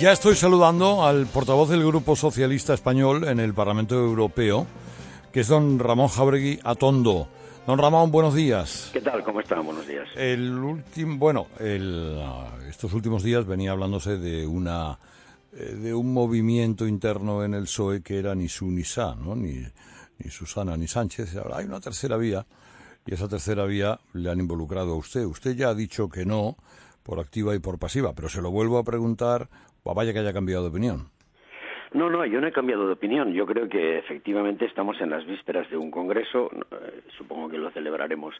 Ya estoy saludando al portavoz del Grupo Socialista Español en el Parlamento Europeo, que es don Ramón Jáuregui Atondo. Don Ramón, buenos días. ¿Qué tal? ¿Cómo están? Buenos días. Estos últimos días venía hablándose de un movimiento interno en el PSOE que era ni su ni sa, ¿no? Ni Susana ni Sánchez. Ahora hay una tercera vía, y esa tercera vía le han involucrado a usted. Usted ya ha dicho que no, por activa y por pasiva, pero se lo vuelvo a preguntar, vaya que haya cambiado de opinión. No, yo no he cambiado de opinión. Yo creo que efectivamente estamos en las vísperas de un congreso. Supongo que lo celebraremos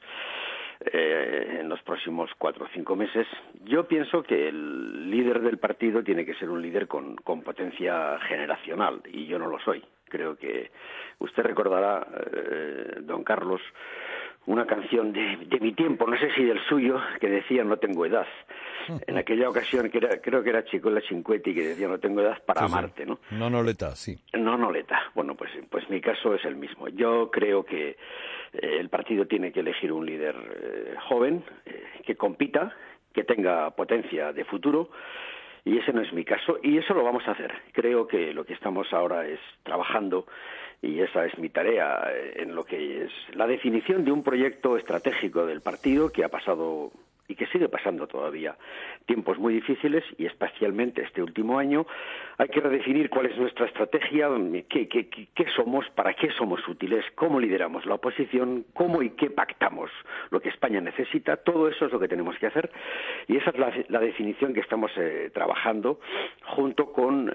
en los próximos 4 o 5 meses. Yo pienso que el líder del partido tiene que ser un líder con potencia generacional, y yo no lo soy. Creo que usted recordará, don Carlos, una canción de mi tiempo, no sé si del suyo, que decía "No tengo edad". En aquella ocasión, creo que era Chicola Cinquetti, que decía "No tengo edad para amarte", ¿no? Nonoleta, sí. Nonoleta. Bueno, pues mi caso es el mismo. Yo creo que el partido tiene que elegir un líder joven, que compita, que tenga potencia de futuro, y ese no es mi caso, y eso lo vamos a hacer. Creo que lo que estamos ahora es trabajando, y esa es mi tarea, en lo que es la definición de un proyecto estratégico del partido que ha pasado y que sigue pasando todavía tiempos muy difíciles, y especialmente este último año. Hay que redefinir cuál es nuestra estrategia, qué somos, para qué somos útiles, cómo lideramos la oposición, cómo y qué pactamos lo que España necesita. Todo eso es lo que tenemos que hacer, y esa es la definición que estamos trabajando junto con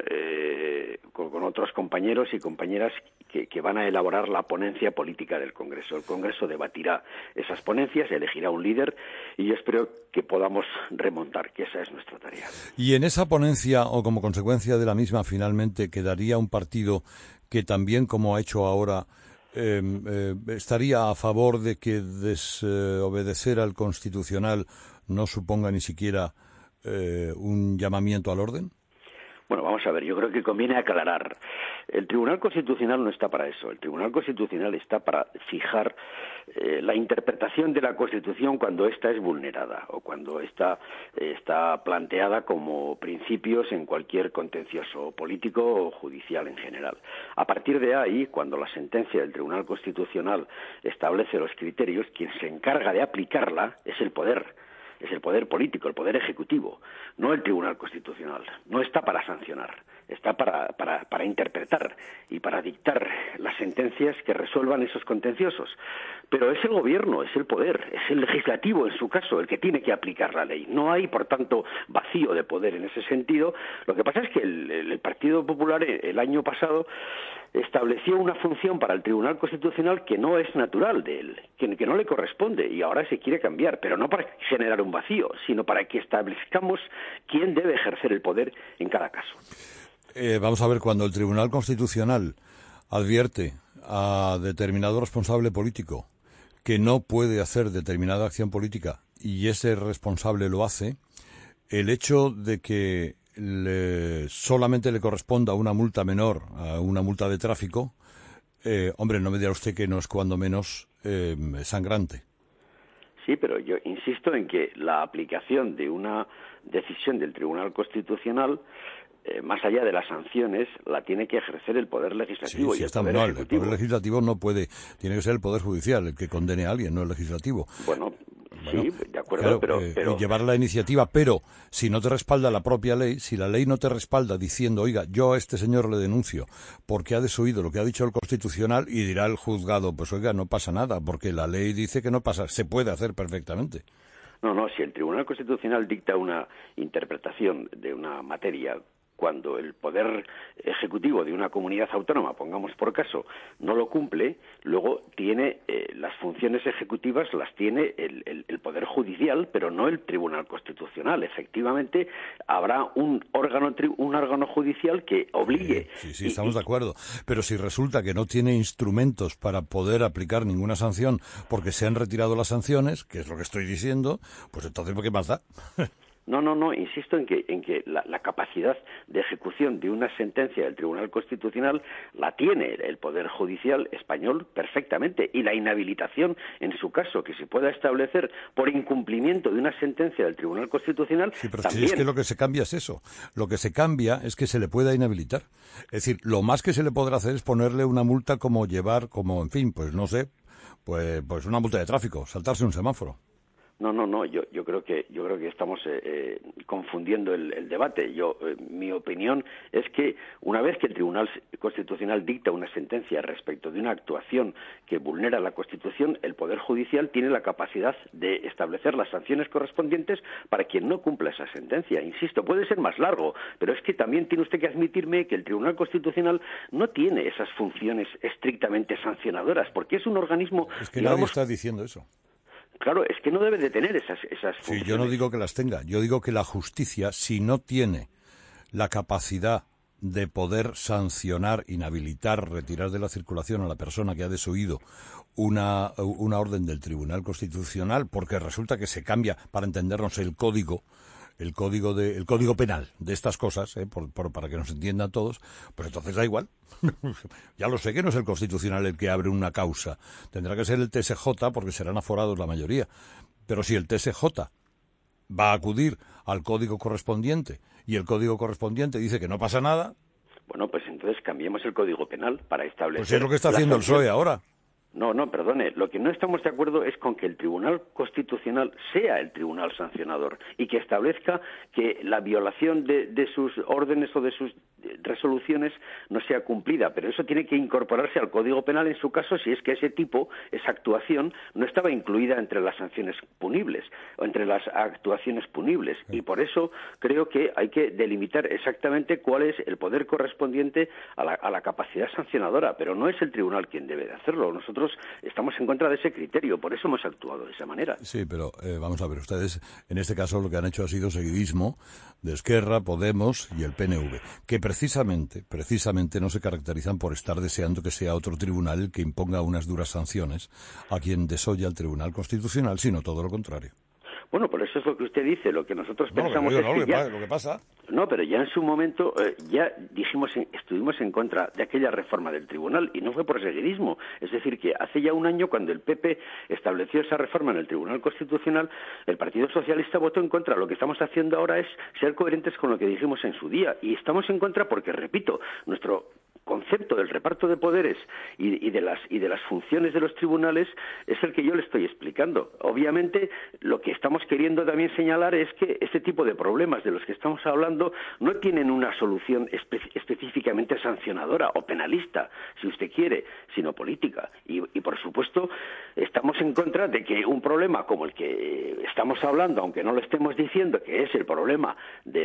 otros compañeros y compañeras que van a elaborar la ponencia política del Congreso. El Congreso debatirá esas ponencias, elegirá un líder, y yo espero que podamos remontar, que esa es nuestra tarea. Y en esa ponencia, o como consecuencia de la misma, finalmente quedaría un partido que también, como ha hecho ahora, estaría a favor de que desobedecer al Constitucional no suponga ni siquiera un llamamiento al orden. Bueno, vamos a ver, yo creo que conviene aclarar. El Tribunal Constitucional no está para eso. El Tribunal Constitucional está para fijar la interpretación de la Constitución cuando ésta es vulnerada o cuando ésta está planteada como principios en cualquier contencioso político o judicial en general. A partir de ahí, cuando la sentencia del Tribunal Constitucional establece los criterios, quien se encarga de aplicarla es el poder. Es el poder político, el poder ejecutivo, no el Tribunal Constitucional. No está para sancionar, está para interpretar y para dictar las sentencias que resuelvan esos contenciosos. Pero es el gobierno, es el poder, es el legislativo, en su caso, el que tiene que aplicar la ley. No hay, por tanto, vacío de poder en ese sentido. Lo que pasa es que el Partido Popular el año pasado estableció una función para el Tribunal Constitucional que no es natural de él, que no le corresponde, y ahora se quiere cambiar, pero no para generar un vacío, sino para que establezcamos quién debe ejercer el poder en cada caso. Vamos a ver, cuando el Tribunal Constitucional advierte a determinado responsable político que no puede hacer determinada acción política y ese responsable lo hace, el hecho de que solamente le corresponda una multa menor a una multa de tráfico, hombre, no me dirá usted que no es cuando menos sangrante. Sí, pero yo insisto en que la aplicación de una decisión del Tribunal Constitucional, más allá de las sanciones, la tiene que ejercer el Poder Legislativo. Sí, está mal. El Poder Legislativo no puede, tiene que ser el Poder Judicial el que condene a alguien, no el Legislativo. Bueno, sí, de acuerdo, claro, pero... Y llevar la iniciativa, pero si no te respalda la propia ley, si la ley no te respalda diciendo, oiga, yo a este señor le denuncio porque ha desoído lo que ha dicho el Constitucional, y dirá el juzgado, pues oiga, no pasa nada, porque la ley dice que no pasa, se puede hacer perfectamente. No, si el Tribunal Constitucional dicta una interpretación de una materia, cuando el poder ejecutivo de una comunidad autónoma, pongamos por caso, no lo cumple, luego tiene las funciones ejecutivas las tiene el poder judicial, pero no el Tribunal Constitucional. Efectivamente, habrá un órgano judicial que obligue. Sí, estamos de acuerdo. Pero si resulta que no tiene instrumentos para poder aplicar ninguna sanción porque se han retirado las sanciones, que es lo que estoy diciendo, pues entonces, ¿qué más da? No, insisto en que la capacidad de ejecución de una sentencia del Tribunal Constitucional la tiene el Poder Judicial español perfectamente, y la inhabilitación, en su caso, que se pueda establecer por incumplimiento de una sentencia del Tribunal Constitucional, sí, pero también. Si es que lo que se cambia es eso. Lo que se cambia es que se le pueda inhabilitar. Es decir, lo más que se le podrá hacer es ponerle una multa en fin, pues no sé, pues una multa de tráfico, saltarse un semáforo. No, yo creo que estamos confundiendo el debate. Mi opinión es que una vez que el Tribunal Constitucional dicta una sentencia respecto de una actuación que vulnera la Constitución, el Poder Judicial tiene la capacidad de establecer las sanciones correspondientes para quien no cumpla esa sentencia. Insisto, puede ser más largo, pero es que también tiene usted que admitirme que el Tribunal Constitucional no tiene esas funciones estrictamente sancionadoras, porque es un organismo... Es que nadie está diciendo eso. Claro, es que no debe de tener esas funciones. Sí, yo no digo que las tenga. Yo digo que la justicia, si no tiene la capacidad de poder sancionar, inhabilitar, retirar de la circulación a la persona que ha desoído una orden del Tribunal Constitucional, porque resulta que se cambia, para entendernos, el código penal de estas cosas, para que nos entiendan todos, pues entonces da igual. Ya lo sé que no es el Constitucional el que abre una causa. Tendrá que ser el TSJ, porque serán aforados la mayoría. Pero si el TSJ va a acudir al código correspondiente y el código correspondiente dice que no pasa nada... Bueno, pues entonces cambiemos el Código Penal para establecer... Pues es lo que está haciendo el PSOE ahora. No, perdone. Lo que no estamos de acuerdo es con que el Tribunal Constitucional sea el tribunal sancionador y que establezca que la violación de sus órdenes o de sus resoluciones no sea cumplida. Pero eso tiene que incorporarse al Código Penal en su caso si es que esa actuación no estaba incluida entre las sanciones punibles o entre las actuaciones punibles. Y por eso creo que hay que delimitar exactamente cuál es el poder correspondiente a la capacidad sancionadora. Pero no es el tribunal quien debe de hacerlo. Nosotros estamos en contra de ese criterio, por eso hemos actuado de esa manera. Sí, pero vamos a ver, ustedes en este caso lo que han hecho ha sido seguidismo de Esquerra, Podemos y el PNV, que precisamente no se caracterizan por estar deseando que sea otro tribunal el que imponga unas duras sanciones a quien desoya el Tribunal Constitucional, sino todo lo contrario. Bueno, por eso es lo que usted dice. Lo que nosotros pensamos es que ya... Lo que pasa... No, pero ya en su momento ya estuvimos en contra de aquella reforma del tribunal y no fue por seguidismo. Es decir, que hace ya un año, cuando el PP estableció esa reforma en el Tribunal Constitucional, el Partido Socialista votó en contra. Lo que estamos haciendo ahora es ser coherentes con lo que dijimos en su día. Y estamos en contra porque, repito, nuestro concepto del reparto de poderes y de las funciones de los tribunales es el que yo le estoy explicando. Obviamente, lo que estamos queriendo también señalar es que este tipo de problemas de los que estamos hablando no tienen una solución específicamente sancionadora o penalista, si usted quiere, sino política. Y por supuesto, estamos en contra de que un problema como el que estamos hablando, aunque no lo estemos diciendo, que es el problema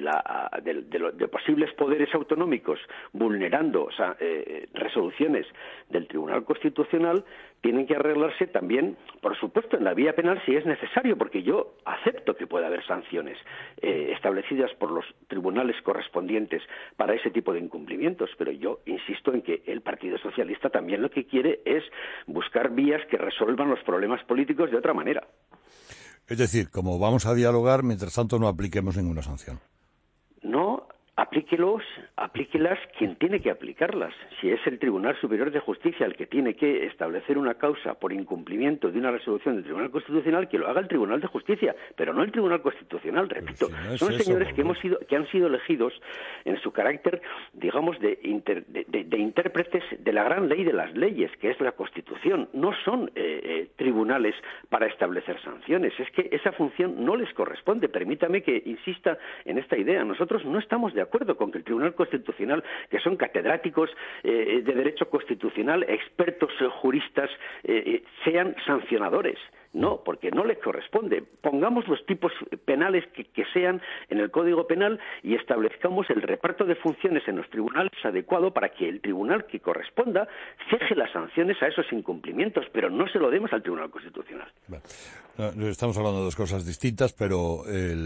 de posibles poderes autonómicos vulnerando resoluciones del Tribunal Constitucional, tienen que arreglarse también, por supuesto, en la vía penal si es necesario, porque yo acepto que pueda haber sanciones establecidas por los tribunales correspondientes para ese tipo de incumplimientos, pero yo insisto en que el Partido Socialista también lo que quiere es buscar vías que resuelvan los problemas políticos de otra manera. Es decir, como vamos a dialogar, mientras tanto no apliquemos ninguna sanción. No, aplíquelas quien tiene que aplicarlas. Si es el Tribunal Superior de Justicia el que tiene que establecer una causa por incumplimiento de una resolución del Tribunal Constitucional, que lo haga el Tribunal de Justicia, pero no el Tribunal Constitucional, repito. Si no son señores que han sido elegidos en su carácter, digamos, de intérpretes de la gran ley de las leyes, que es la Constitución. No son tribunales para establecer sanciones. Es que esa función no les corresponde. Permítame que insista en esta idea. Nosotros no estamos de acuerdo con que el Tribunal Constitucional, que son catedráticos de Derecho Constitucional, expertos juristas, sean sancionadores. No, porque no les corresponde. Pongamos los tipos penales que sean en el Código Penal y establezcamos el reparto de funciones en los tribunales adecuado para que el tribunal que corresponda fije las sanciones a esos incumplimientos, pero no se lo demos al Tribunal Constitucional. Bueno, estamos hablando de dos cosas distintas, pero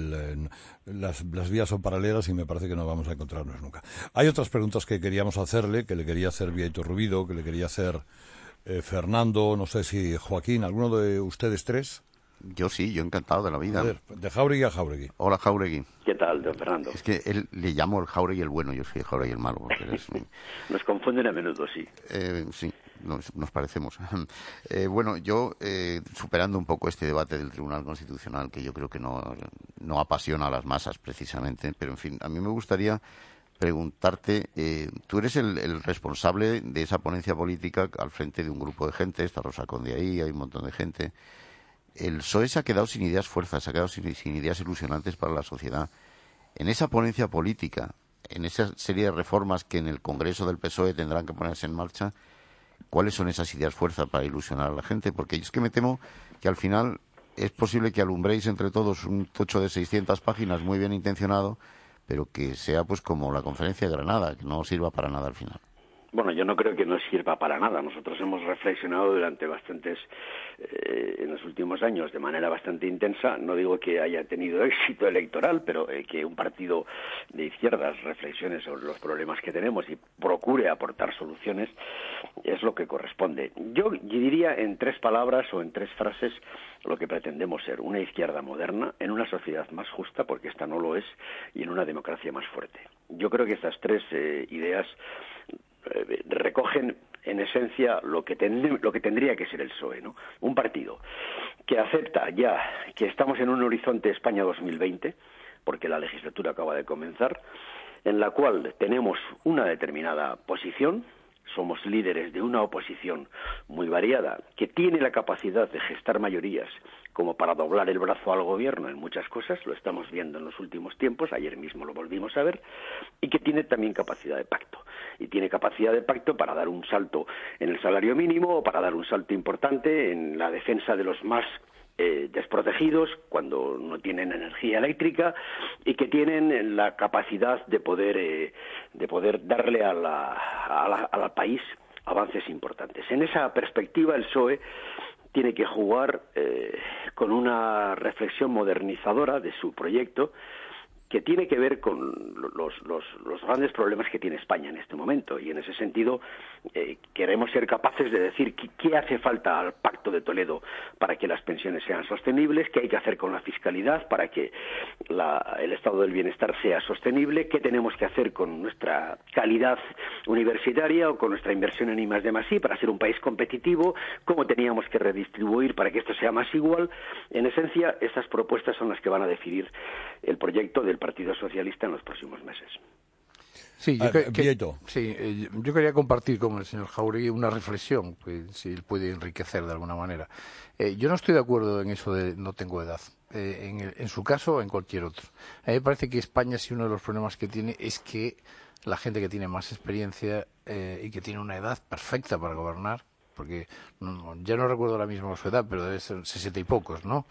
las vías son paralelas y me parece que no vamos a encontrarnos nunca. Hay otras preguntas que queríamos hacerle, que le quería hacer Vía Iturrubido, que le quería hacer Fernando, no sé si Joaquín, ¿alguno de ustedes tres? Yo sí, yo encantado de la vida. Joder, de Jáuregui a Jáuregui. Hola, Jáuregui. ¿Qué tal, don Fernando? Es que él le llamo el Jáuregui el bueno, yo soy el Jáuregui el malo. Porque eres... Nos confunden a menudo, sí. Sí, nos parecemos. Bueno, yo, superando un poco este debate del Tribunal Constitucional, que yo creo que no apasiona a las masas precisamente, pero en fin, a mí me gustaría preguntarte, tú eres el responsable de esa ponencia política al frente de un grupo de gente, está Rosa Conde ahí, hay un montón de gente. El PSOE se ha quedado sin ideas fuerzas, se ha quedado sin ideas ilusionantes para la sociedad. En esa ponencia política, en esa serie de reformas que en el Congreso del PSOE tendrán que ponerse en marcha, ¿cuáles son esas ideas fuerzas para ilusionar a la gente? Porque es que me temo que al final es posible que alumbréis entre todos un tocho de 600 páginas muy bien intencionado, pero que sea pues como la Conferencia de Granada, que no sirva para nada al final. Bueno, yo no creo que no sirva para nada. Nosotros hemos reflexionado durante en los últimos años de manera bastante intensa. No digo que haya tenido éxito electoral, pero que un partido de izquierdas reflexione sobre los problemas que tenemos y procure aportar soluciones es lo que corresponde. Yo diría en 3 palabras o en 3 frases lo que pretendemos ser: una izquierda moderna en una sociedad más justa, porque esta no lo es, y en una democracia más fuerte. Yo creo que estas 3 ideas recogen en esencia lo que tendría que ser el PSOE, ¿no? Un partido que acepta ya que estamos en un horizonte España 2020, porque la legislatura acaba de comenzar, en la cual tenemos una determinada posición, somos líderes de una oposición muy variada, que tiene la capacidad de gestar mayorías como para doblar el brazo al gobierno en muchas cosas, lo estamos viendo en los últimos tiempos, ayer mismo lo volvimos a ver, y que tiene también capacidad de pacto. Y tiene capacidad de pacto para dar un salto en el salario mínimo o para dar un salto importante en la defensa de los más desprotegidos cuando no tienen energía eléctrica, y que tienen la capacidad de poder darle al país avances importantes. En esa perspectiva, el PSOE tiene que jugar con una reflexión modernizadora de su proyecto, que tiene que ver con los grandes problemas que tiene España en este momento, y en ese sentido queremos ser capaces de decir qué hace falta al Pacto de Toledo para que las pensiones sean sostenibles, qué hay que hacer con la fiscalidad para que el estado del bienestar sea sostenible, qué tenemos que hacer con nuestra calidad universitaria o con nuestra inversión en I+D+I para ser un país competitivo, cómo teníamos que redistribuir para que esto sea más igual. En esencia, estas propuestas son las que van a decidir el proyecto del Partido Socialista en los próximos meses. Sí, yo quería compartir con el señor Jáuregui una reflexión, que si él puede enriquecer de alguna manera. Yo no estoy de acuerdo en eso de no tengo edad, en su caso o en cualquier otro. A mí me parece que España, sí, uno de los problemas que tiene es que la gente que tiene más experiencia y que tiene una edad perfecta para gobernar, porque ya no recuerdo ahora mismo su edad, pero debe ser 60 y pocos, ¿no?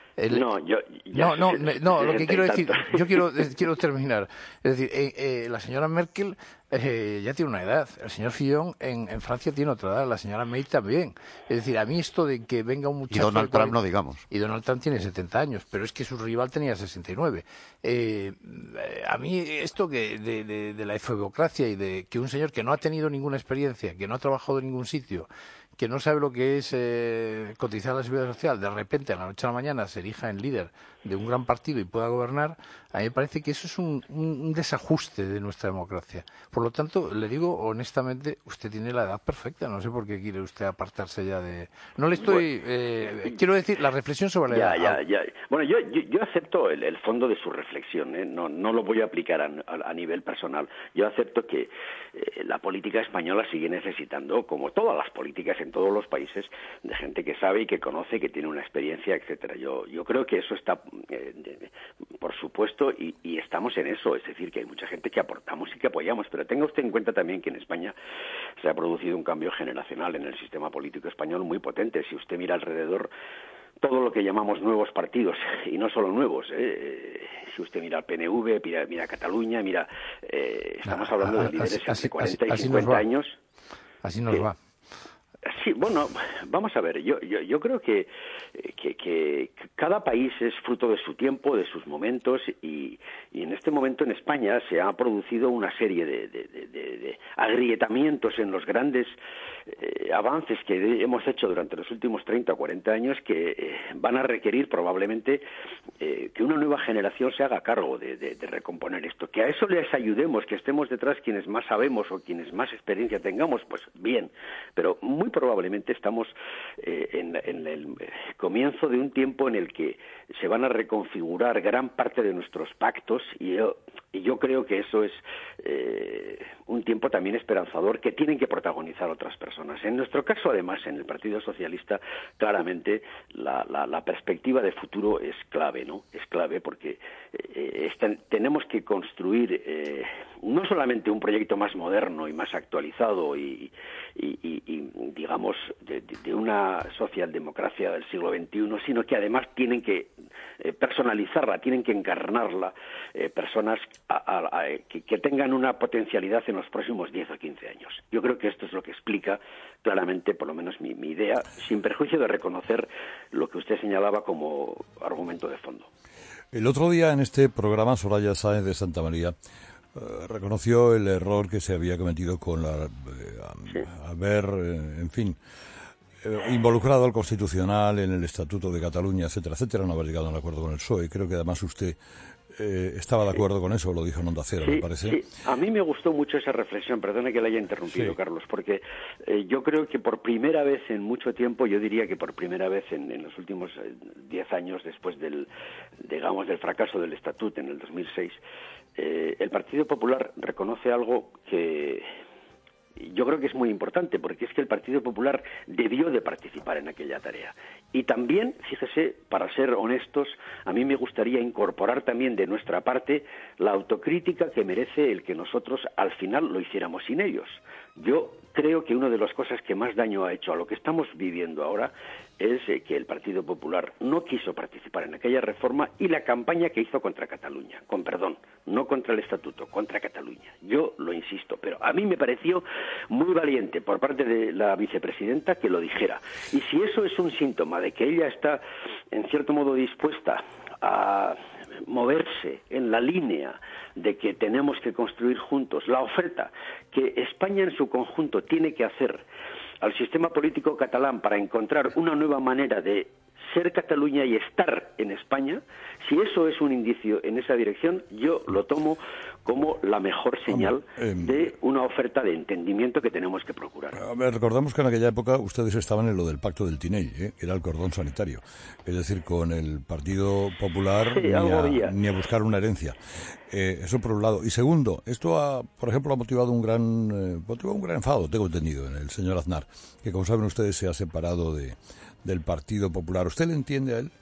Lo que quiero decir, yo quiero terminar. Es decir, la señora Merkel ya tiene una edad, el señor Fillon en Francia tiene otra edad, la señora May también. Es decir, a mí esto de que venga un muchacho... Y Donald Trump no digamos. Y Donald Trump tiene 70 años, pero es que su rival tenía 69. A mí esto de la efebocracia y de que un señor que no ha tenido ninguna experiencia, que no ha trabajado en ningún sitio, que no sabe lo que es cotizar la seguridad social, de repente a la noche a la mañana se erija en líder de un gran partido y pueda gobernar, a mí me parece que eso es un desajuste de nuestra democracia. Por lo tanto, le digo honestamente, usted tiene la edad perfecta, no sé por qué quiere usted apartarse ya de... No le estoy... quiero decir, la reflexión sobre la edad. Bueno, yo acepto el fondo de su reflexión, no lo voy a aplicar a nivel personal. Yo acepto que la política española sigue necesitando, como todas las políticas en todos los países, de gente que sabe y que conoce, que tiene una experiencia, etcétera. Yo creo que eso está, por supuesto, y estamos en eso, es decir, que hay mucha gente que aportamos y que apoyamos, pero tenga usted en cuenta también que en España se ha producido un cambio generacional en el sistema político español muy potente. Si usted mira alrededor, todo lo que llamamos nuevos partidos, y no solo nuevos, si usted mira al PNV, mira Cataluña, estamos hablando de líderes entre 40 y 50 años. Así nos va. Sí, bueno, vamos a ver, yo creo que cada país es fruto de su tiempo, de sus momentos, y en este momento en España se ha producido una serie de agrietamientos en los grandes avances que hemos hecho durante los últimos 30 o 40 años que van a requerir probablemente que una nueva generación se haga cargo de recomponer esto. Que a eso les ayudemos, que estemos detrás quienes más sabemos o quienes más experiencia tengamos, pues bien, pero muy probablemente estamos en el comienzo de un tiempo en el que se van a reconfigurar gran parte de nuestros pactos y yo creo que eso es un tiempo también esperanzador que tienen que protagonizar otras personas. En nuestro caso, además, en el Partido Socialista, claramente la perspectiva de futuro es clave, ¿no? Es clave porque tenemos que construir no solamente un proyecto más moderno y más actualizado y digamos, de una socialdemocracia del siglo XXI, sino que además tienen que personalizarla, tienen que encarnarla personas que tengan una potencialidad en los próximos 10 o 15 años. Yo creo que esto es lo que explica claramente, por lo menos mi idea, sin perjuicio de reconocer lo que usted señalaba como argumento de fondo. El otro día en este programa, Soraya Sáenz de Santamaría reconoció el error que se había cometido con haber, en fin, involucrado al Constitucional en el Estatuto de Cataluña, etcétera, etcétera, no haber llegado a un acuerdo con el PSOE. Creo que además usted estaba de acuerdo con eso, lo dijo en Onda Cero, me parece. Sí, a mí me gustó mucho esa reflexión, perdone que la haya interrumpido, Carlos, porque yo creo que por primera vez en mucho tiempo, yo diría que por primera vez en los últimos 10 años después del fracaso del Estatuto en el 2006, el Partido Popular reconoce algo que yo creo que es muy importante, porque es que el Partido Popular debió de participar en aquella tarea. Y también, fíjese, para ser honestos, a mí me gustaría incorporar también de nuestra parte la autocrítica que merece el que nosotros al final lo hiciéramos sin ellos. Yo creo que una de las cosas que más daño ha hecho a lo que estamos viviendo ahora es que el Partido Popular no quiso participar en aquella reforma y la campaña que hizo contra Cataluña, con perdón, no contra el Estatuto, contra Cataluña. Yo lo insisto, pero a mí me pareció muy valiente por parte de la vicepresidenta que lo dijera. Y si eso es un síntoma de que ella está, en cierto modo, dispuesta a moverse en la línea de que tenemos que construir juntos la oferta que España en su conjunto tiene que hacer al sistema político catalán para encontrar una nueva manera de ser Cataluña y estar en España, si eso es un indicio en esa dirección, yo lo tomo como la mejor señal de una oferta de entendimiento que tenemos que procurar. Recordamos que en aquella época ustedes estaban en lo del pacto del Tinell, que era el cordón sanitario, es decir, con el Partido Popular ni a buscar una herencia. Eso por un lado. Y segundo, esto por ejemplo, ha motivado un gran enfado, tengo entendido, en el señor Aznar, que como saben ustedes se ha separado del Partido Popular. ¿Usted le entiende a él?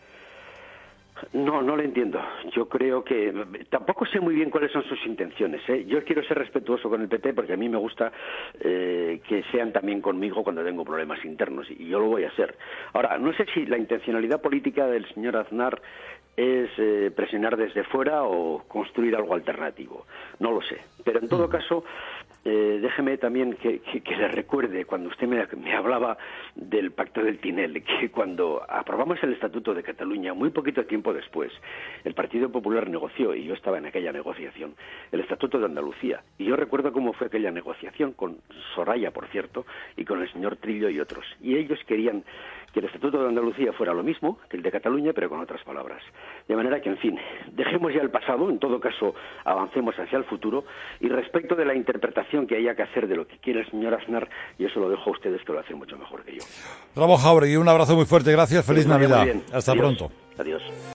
No le entiendo. Yo creo que tampoco sé muy bien cuáles son sus intenciones. Yo quiero ser respetuoso con el PP porque a mí me gusta que sean también conmigo cuando tengo problemas internos y yo lo voy a hacer. Ahora, no sé si la intencionalidad política del señor Aznar es presionar desde fuera o construir algo alternativo. No lo sé. Pero en todo caso, déjeme también que le recuerde, cuando usted me hablaba del pacto del Tinell, que cuando aprobamos el Estatuto de Cataluña, muy poquito tiempo después, el Partido Popular negoció, y yo estaba en aquella negociación, el Estatuto de Andalucía. Y yo recuerdo cómo fue aquella negociación, con Soraya, por cierto, y con el señor Trillo y otros. Y ellos querían que el Estatuto de Andalucía fuera lo mismo que el de Cataluña, pero con otras palabras. De manera que, en fin, dejemos ya el pasado, en todo caso avancemos hacia el futuro, y respecto de la interpretación que haya que hacer de lo que quiere el señor Aznar, yo se lo dejo a ustedes, que lo hacen mucho mejor que yo. Ramón Jáuregui, un abrazo muy fuerte, gracias, feliz Navidad. Hasta pronto. Adiós.